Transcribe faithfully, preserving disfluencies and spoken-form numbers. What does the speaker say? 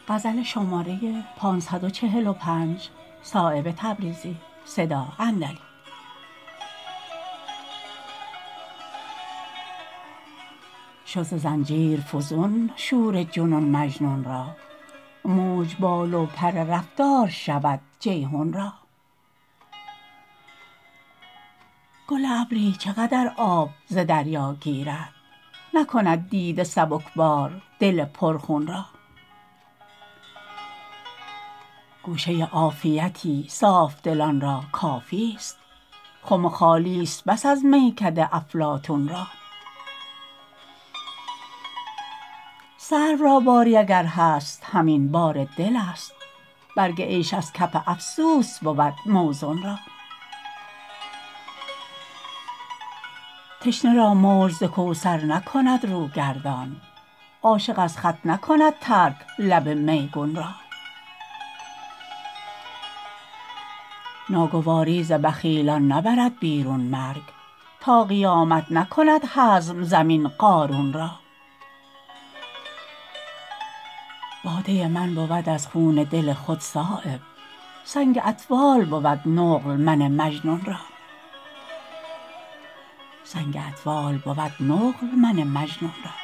غزل شماره پانصد و چهل و پنج صایب تبریزی صدا اندلی. شد ز زنجیر فزون شور جنون مجنون را، موج بال و پر رفتار شود جیحون را. گل ابری چه قدر آب ز دریا گیرد، نکند دیده سبکبار دل پرخون را. گوشه عافیتی صافدلان را کافی است، خم خالی است بس از میکده افلاطون را. سرو را باری اگر هست همین بار دل است، برگ عیش از کف افسوس بود موزون را. تشنه را موج ز کوثر نکند رو گردان، عاشق از خط نکند ترک لب میگون را. ناگواری ز بخیلان نبرد بیرون مرگ، تا قیامت نکند هضم زمین قارون را. باده من بود از خون دل خود صایب، سنگ اطفال بود نقل من مجنون را. سنگ اطفال بود نقل من مجنون را.